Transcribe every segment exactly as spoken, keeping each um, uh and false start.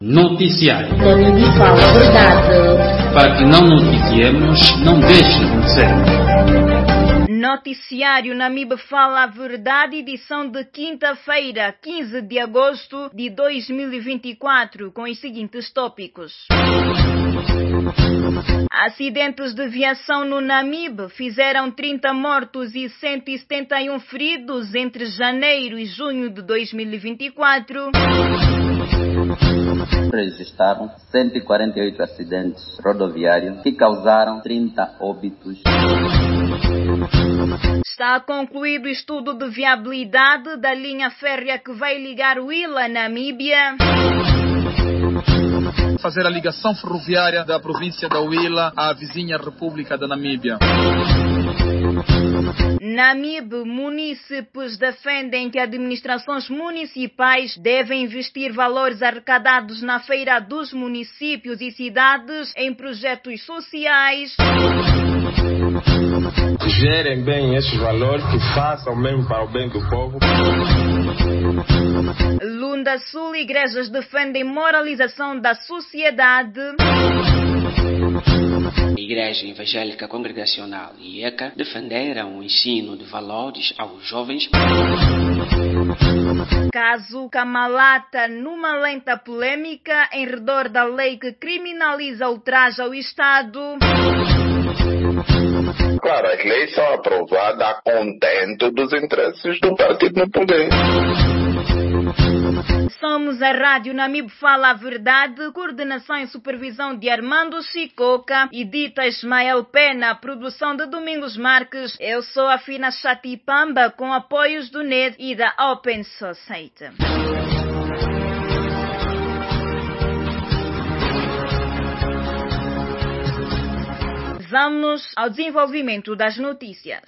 Noticiário. Namíbia fala a verdade. Para que não noticiemos, não deixe de acontecer. Noticiário Namíbia fala a verdade, edição de quinta-feira, quinze de agosto de dois mil e vinte e quatro, com os seguintes tópicos. Acidentes de viação no Namibe fizeram trinta mortos e cento e setenta e um feridos entre janeiro e junho de dois mil e vinte e quatro. Registraram cento e quarenta e oito acidentes rodoviários que causaram trinta óbitos. Está concluído o estudo de viabilidade da linha férrea que vai ligar Willa, Namíbia. Fazer a ligação ferroviária da província da Willa à vizinha República da Namíbia. Namibe, munícipes defendem que administrações municipais devem investir valores arrecadados na Feira dos Municípios e Cidades em projetos sociais. Gerem bem esses valores, que façam mesmo para o bem do povo. Lunda Sul, igrejas defendem moralização da sociedade. A Igreja Evangélica Congregacional e ECA defenderam o ensino de valores aos jovens. Caso Kamalata, numa lenta polêmica em redor da lei que criminaliza o ultraje ao Estado. Claro, as leis são aprovadas a contento dos interesses do partido no poder. Somos a Rádio Namíbia Fala a Verdade, coordenação e supervisão de Armando Chicoca, edita Ismael Pena, produção de Domingos Marques. Eu sou a Fina Chatipamba, com apoios do N E D e da Open Society. Vamos ao desenvolvimento das notícias.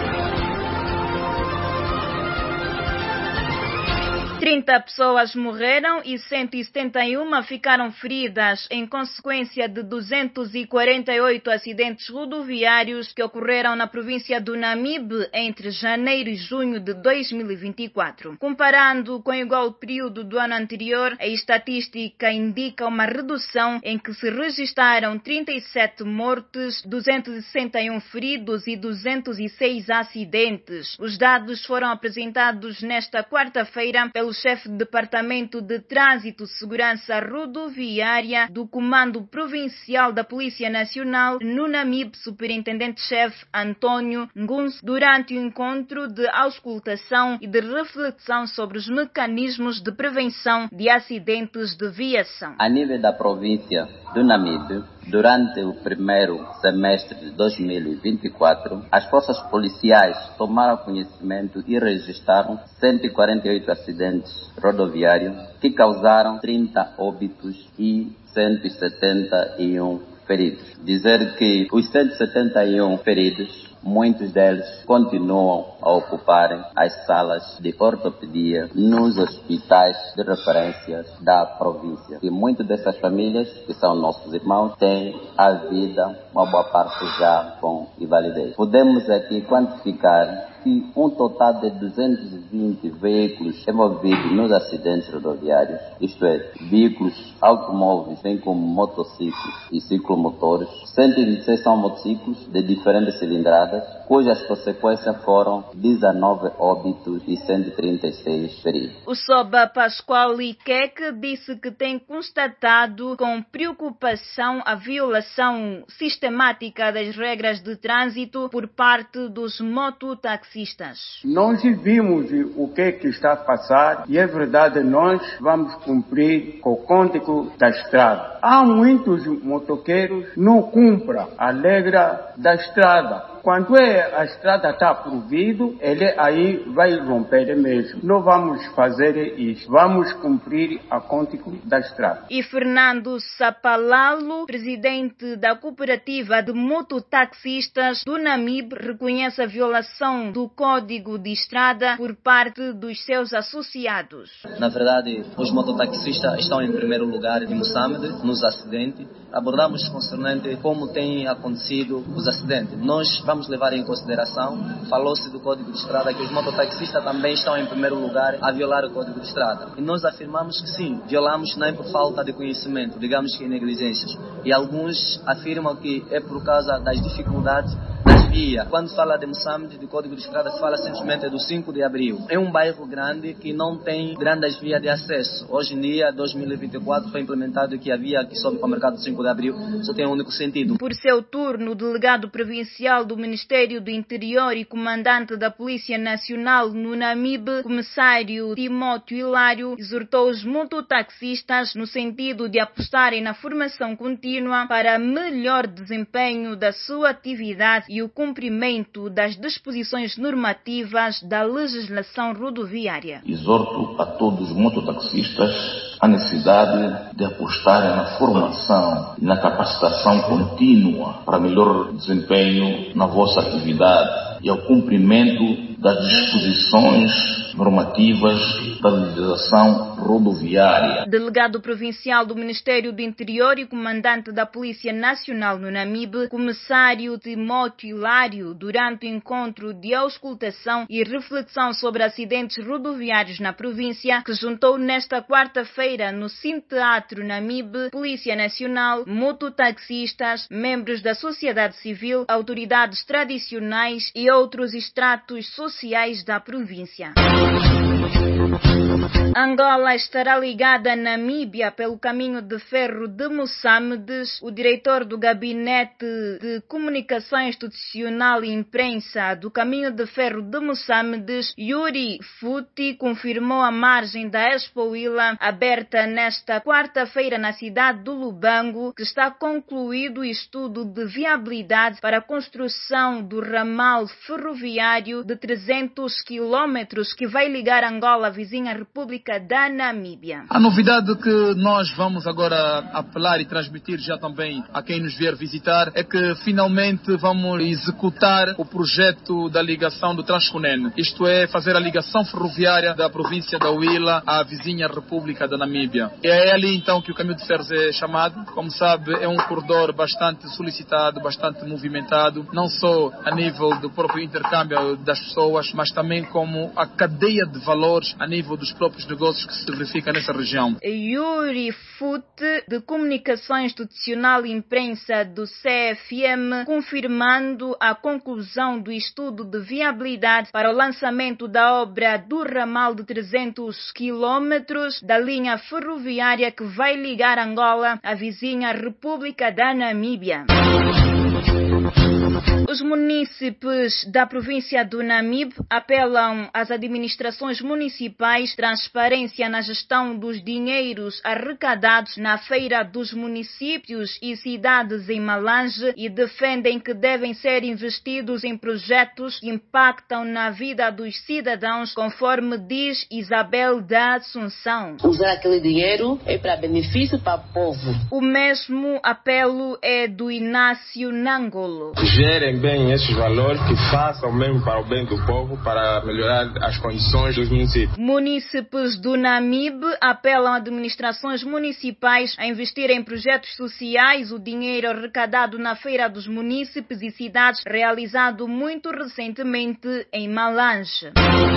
trinta pessoas morreram e cento e setenta e um ficaram feridas em consequência de duzentos e quarenta e oito acidentes rodoviários que ocorreram na província do Namibe entre janeiro e junho de dois mil e vinte e quatro. Comparando com o igual período do ano anterior, a estatística indica uma redução em que se registraram trinta e sete mortes, duzentos e sessenta e um feridos e duzentos e seis acidentes. Os dados foram apresentados nesta quarta-feira pelo chefe de Departamento de Trânsito e Segurança Rodoviária do Comando Provincial da Polícia Nacional no Namibe, Superintendente-Chefe Antônio Nguns, durante o encontro de auscultação e de reflexão sobre os mecanismos de prevenção de acidentes de viação. A nível da província do Namibe, durante o primeiro semestre de dois mil e vinte e quatro, as forças policiais tomaram conhecimento e registraram cento e quarenta e oito acidentes rodoviários que causaram trinta óbitos e cento e setenta e um feridos. Dizer que os cento e setenta e um feridos, muitos deles continuam a ocuparem as salas de ortopedia nos hospitais de referência da província. E muitas dessas famílias, que são nossos irmãos, têm a vida, uma boa parte já com invalidez. Podemos aqui quantificar que um total de duzentos e vinte veículos envolvidos nos acidentes rodoviários, isto é, veículos automóveis, bem como motociclos e ciclomotores, cento e vinte e seis são motociclos de diferentes cilindradas, cujas consequências foram dezenove óbitos e cento e trinta e seis feridos. O Soba Pascoal Iqueque disse que tem constatado com preocupação a violação sistemática das regras de trânsito por parte dos mototaxistas. Nós vimos o que, que está a passar e é verdade, nós vamos cumprir com o código da estrada. Há muitos motoqueiros que não cumprem a regra da estrada. Quando é, a estrada está provida, ele aí vai romper mesmo. Não vamos fazer isso. Vamos cumprir a código da estrada. E Fernando Sapalalo, presidente da cooperativa de mototaxistas do Namibe, reconhece a violação do código de estrada por parte dos seus associados. Na verdade, os mototaxistas estão em primeiro lugar em Moçambique, nos acidentes. abordamos concernente como tem acontecido os acidentes. Nós vamos levar em consideração, falou-se do Código de Estrada, que os mototaxistas também estão em primeiro lugar a violar o Código de Estrada. E nós afirmamos que sim, violamos nem por falta de conhecimento, digamos que em negligências. E alguns afirmam que é por causa das dificuldades das vias. Quando se fala de Moçambique, do Código de Estrada, se fala simplesmente do cinco de abril. É um bairro grande que não tem grandes vias de acesso. Hoje em dia, dois mil e vinte e quatro, foi implementado que a via que sobe para o mercado do cinco de abril só tem um único sentido. Por seu turno, o delegado provincial do Ministério do Interior e comandante da Polícia Nacional no Namibe, comissário Timóteo Hilário, exortou os mototaxistas no sentido de apostarem na formação contínua para melhor desempenho da sua atividade e o cumprimento das disposições normativas da legislação rodoviária. Exorto a todos os mototaxistas a necessidade de apostarem na formação e na capacitação contínua para melhor desempenho na vossa atividade e ao cumprimento das disposições normativas da legislação rodoviária. Delegado provincial do Ministério do Interior e comandante da Polícia Nacional no Namibe, comissário Timóteo Hilário, durante o encontro de auscultação e reflexão sobre acidentes rodoviários na província, que juntou nesta quarta-feira no Cinteatro Namibe, Polícia Nacional, mototaxistas, membros da sociedade civil, autoridades tradicionais e outros estratos sociais da província. Angola estará ligada a Namíbia pelo caminho de ferro de Moçambique. O diretor do Gabinete de Comunicação Institucional e Imprensa do Caminho de Ferro de Moçambique, Yuri Futi, confirmou a margem da Expo Willa, aberta nesta quarta-feira na cidade do Lubango, que está concluído o estudo de viabilidade para a construção do ramal ferroviário de trezentos quilômetros que vai ligar Angola à vizinha República da Namíbia. A novidade que nós vamos agora apelar e transmitir já também a quem nos vier visitar é que finalmente vamos executar o projeto da ligação do Transconene. Isto é, fazer a ligação ferroviária da província da Willa à vizinha República da Namíbia. E é ali então que o caminho de ferro é chamado. Como sabe, é um corredor bastante solicitado, bastante movimentado, não só a nível do próprio intercâmbio das pessoas, mas também como a cadeia de valores a nível dos próprios negócios que se verifica nessa região. Yuri Fute, de Comunicação Institucional e Imprensa do C F M, confirmando a conclusão do estudo de viabilidade para o lançamento da obra do ramal de trezentos quilômetros da linha ferroviária que vai ligar Angola à vizinha República da Namíbia. Os munícipes da província do Namibe apelam às administrações municipais transparência na gestão dos dinheiros arrecadados na Feira dos Municípios e Cidades em Malange e defendem que devem ser investidos em projetos que impactam na vida dos cidadãos, conforme diz Isabel da Assunção. Usar aquele dinheiro é para benefício para o povo. O mesmo apelo é do Inácio Nangolo. Gerem bem esses valores, que façam mesmo para o bem do povo, para melhorar as condições dos municípios. Munícipes do Namibe apelam a administrações municipais a investir em projetos sociais o dinheiro arrecadado na Feira dos Munícipes e Cidades, realizado muito recentemente em Malange.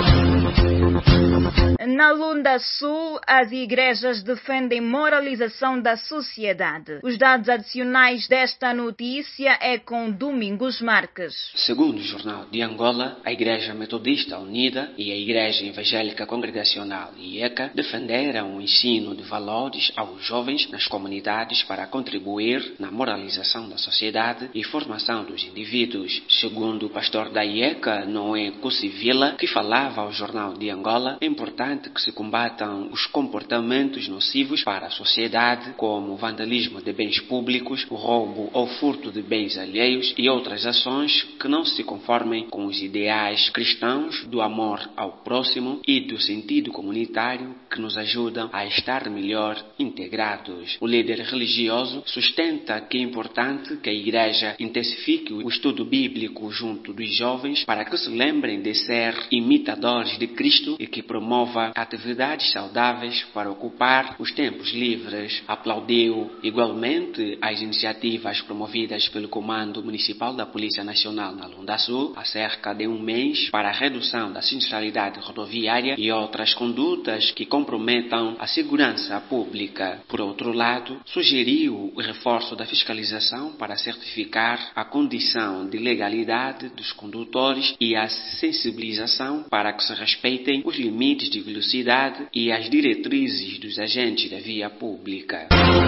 Na Lunda Sul, as igrejas defendem moralização da sociedade. Os dados adicionais desta notícia é com Domingos Marques. Segundo o Jornal de Angola, a Igreja Metodista Unida e a Igreja Evangélica Congregacional I E C A defenderam o ensino de valores aos jovens nas comunidades para contribuir na moralização da sociedade e formação dos indivíduos. Segundo o pastor da I E C A, Noé Cucivila, que falava ao Jornal de Angola, é importante que se combatam os comportamentos nocivos para a sociedade, como o vandalismo de bens públicos, o roubo ou furto de bens alheios e outras ações que não se conformem com os ideais cristãos do amor ao próximo e do sentido comunitário que nos ajudam a estar melhor integrados. O líder religioso sustenta que é importante que a Igreja intensifique o estudo bíblico junto dos jovens para que se lembrem de ser imitadores de Cristo e que promova promova atividades saudáveis para ocupar os tempos livres. Aplaudiu igualmente as iniciativas promovidas pelo Comando Municipal da Polícia Nacional na Lunda Sul há cerca de um mês para a redução da sinistralidade rodoviária e outras condutas que comprometam a segurança pública. Por outro lado, sugeriu o reforço da fiscalização para certificar a condição de legalidade dos condutores e a sensibilização para que se respeitem os limites de velocidade e as diretrizes dos agentes da via pública.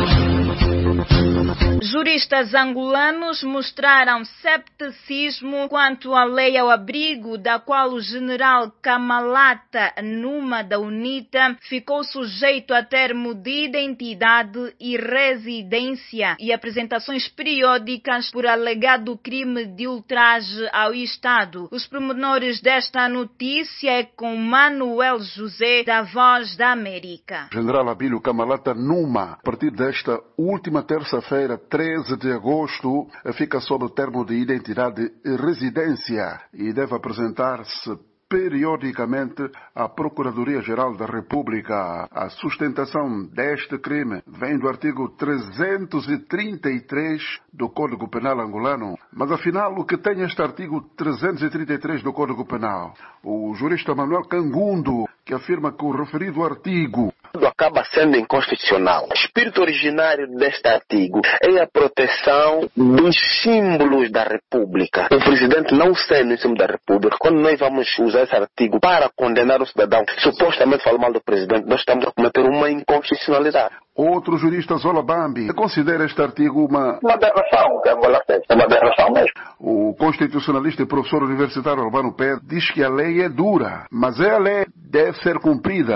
Juristas angolanos mostraram cepticismo quanto à lei ao abrigo, da qual o general Kamalata Numa da UNITA ficou sujeito a termo de identidade e residência e apresentações periódicas por alegado crime de ultraje ao Estado. Os pormenores desta notícia é com Manuel José, da Voz da América. General Abílio Kamalata Numa, a partir desta última terça-feira, treze de agosto, fica sob o termo de identidade e residência e deve apresentar-se periodicamente à Procuradoria-Geral da República. A sustentação deste crime vem do artigo trezentos e trinta e três do Código Penal angolano. Mas afinal, o que tem este artigo trezentos e trinta e três do Código Penal? O jurista Manuel Cangundo, que afirma que o referido artigo acaba sendo inconstitucional. O espírito originário deste artigo é a proteção dos símbolos da República. O presidente não sendo o símbolo da República, quando nós vamos usar esse artigo para condenar o cidadão que supostamente fala mal do presidente, nós estamos a cometer uma inconstitucionalidade. Outro jurista, Zola Bambi, considera este artigo uma... Uma aberração, que Angola fez. É uma aberração mesmo. O constitucionalista e professor universitário Albano Pedro diz que a lei é dura, mas a lei deve ser cumprida,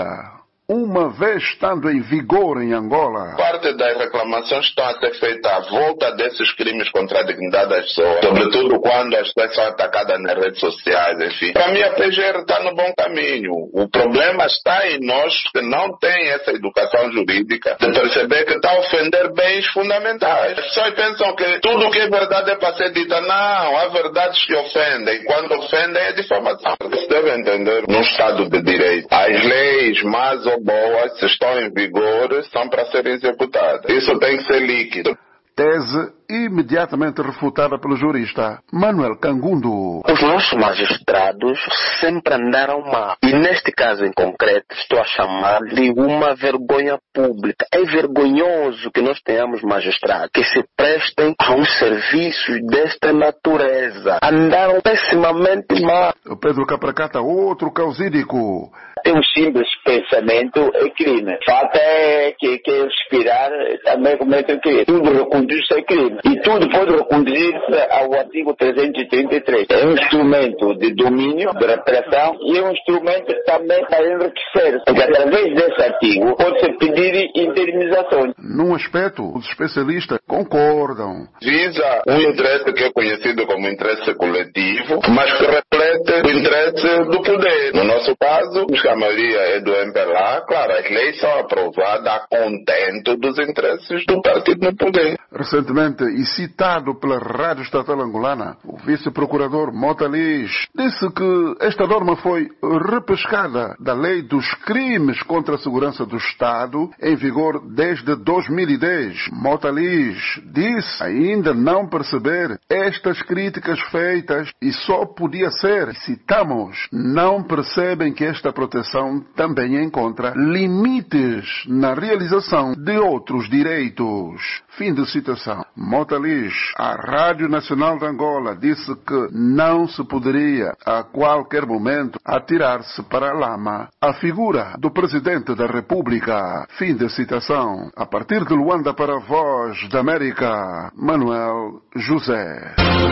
uma vez estando em vigor em Angola. Parte das reclamações estão a ser feitas à volta desses crimes contra a dignidade das pessoas, sobretudo quando as pessoas são atacadas nas redes sociais, enfim. Para mim, a P G R está no bom caminho. O problema está em nós que não têm essa educação jurídica de perceber que está a ofender bens fundamentais. As pessoas pensam que tudo que é verdade é para ser dita. Não, há verdades que ofendem. Quando ofendem é difamação. Você deve entender, num Estado de Direito, as leis mais ou boas, se estão em vigor, são para serem executadas. Isso tem que ser líquido. Tese imediatamente refutada pelo jurista Manuel Cangundo. Os nossos magistrados sempre andaram mal. E neste caso em concreto, estou a chamar de uma vergonha pública. É vergonhoso que nós tenhamos magistrados que se prestem a uns serviços desta natureza. Andaram pessimamente mal. O Pedro Capracata, outro causídico. Tem um simples pensamento é crime. O fato é que, que expirar também comete crime. Tudo reconduz-se a crime. E tudo pode reconduzir-se ao artigo trezentos e trinta e três. É um instrumento de domínio, de repressão, e é um instrumento também para enriquecer. Porque através desse artigo pode-se pedir indemnizações. Num aspecto, os especialistas concordam. Visa um interesse que é conhecido como interesse coletivo, mas que reflete o interesse do poder. No nosso caso, a maioria é do M P L A, claro, as leis são aprovadas a contento dos interesses do partido no poder. Recentemente, e citado pela Rádio Estatal Angolana, o vice-procurador Mota Liz disse que esta norma foi repescada da lei dos crimes contra a segurança do Estado, em vigor desde dois mil e dez. Mota Liz disse ainda não perceber estas críticas feitas e só podia ser, citamos, não percebem que esta proteção também encontra limites na realização de outros direitos. Fim de citação. Mota Liz, a Rádio Nacional de Angola, disse que não se poderia a qualquer momento atirar-se para a lama a figura do Presidente da República. Fim de citação. A partir de Luanda para a Voz da América, Manuel José.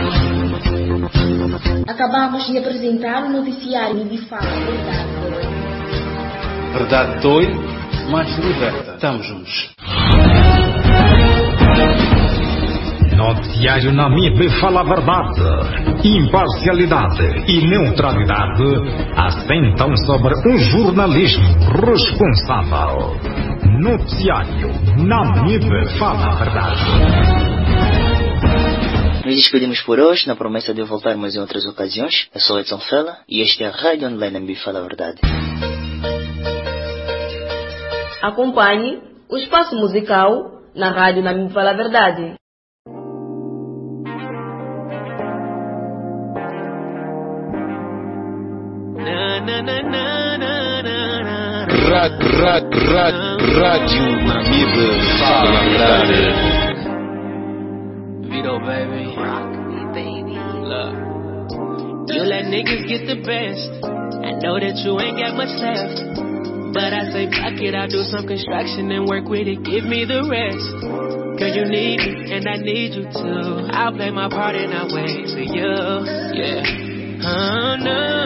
Acabamos de apresentar o noticiário de Fala Verdade. Verdade dói, mas liberta. Estamos juntos. Noticiário na M I B Fala Verdade. Imparcialidade e neutralidade assentam sobre um jornalismo responsável. Noticiário na M I B Fala Verdade. Nos despedimos por hoje, na promessa de voltarmos em outras ocasiões. Eu sou Edson Fela e este é a Rádio Online M I B Fala Verdade. Acompanhe o espaço musical na Rádio Namibe Fala a Verdade. Rádio Namibe Fala a Verdade. Vito, baby. Rock me, baby. Look. You let niggas get the best. I know that you ain't got much left. But I say, fuck it, I'll do some construction and work with it. Give me the rest. Girl, you need me, and I need you too. I'll play my part and I'll wait for you. Yeah. Oh,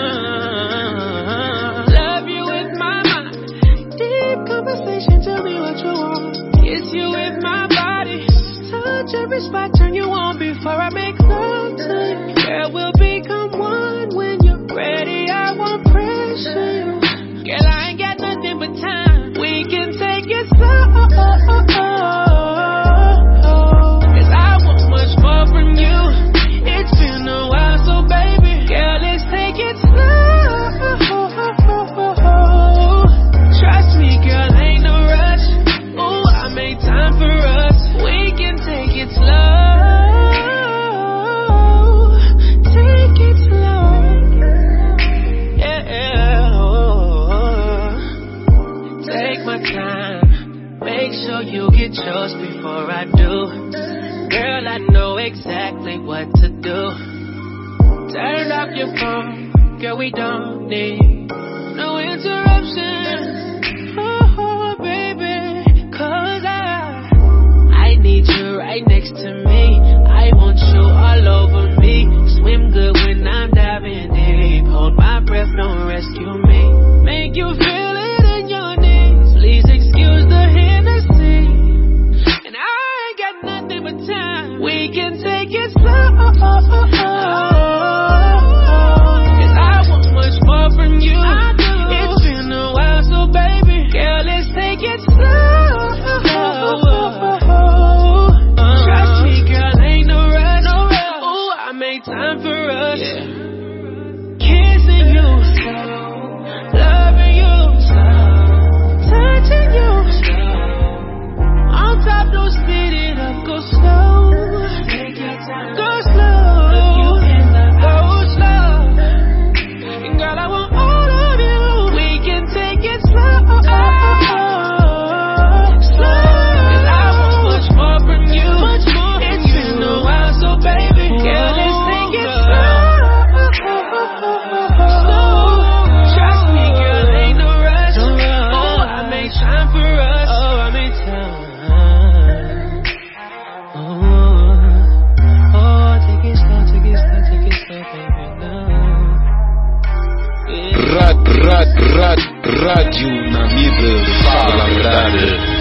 no. Love you with my mind. Deep conversation, tell me what you want. Kiss you with my body. Touch every spot, turn you on before I make love to you. Girl, we'll become one when you're ready. I won't pressure you. Girl, I ain't got nothing but time. We can take it slow. Cause I want much more from you. It's been a while, so baby, girl, let's take it slow. Trust me, girl, ain't no rush. Ooh, I made time for us. We can take it slow. Take it slow. Yeah. Take my time. Make sure you get yours before I do. Girl, I know exactly what to do. Turn off your phone. Girl, we don't need no interruptions. Oh, baby. Cause I I need you right next to me. I want you all over me. Swim good when I'm diving deep. Hold my breath, don't rescue me. Make you feel it in your knees. Please excuse the Hennessy. And I ain't got nothing but time. We can take it slow. Cause I want much more from you. I do. It's been a while, so baby, girl, let's take it slow. Trust me, girl, ain't no rush. No rush. Ooh, I made time for us. Yeah. Kissing you slow, loving you slow, touching you slow. On top, don't speed it up, go slow. Take your time, go slow. Go slow. And girl, I want all of you. We can take it slow. Slow. Cause I want much more from you. Much more from it's you. Been a while, so baby, girl, let's take it slow. Slow. Trust me, girl, ain't no rush. Oh, I made time for us. Oh, I made time. Oh, oh, take it slow, take it slow, take it slow, baby, no. Yeah. Rádio Namibe Fala a Verdade.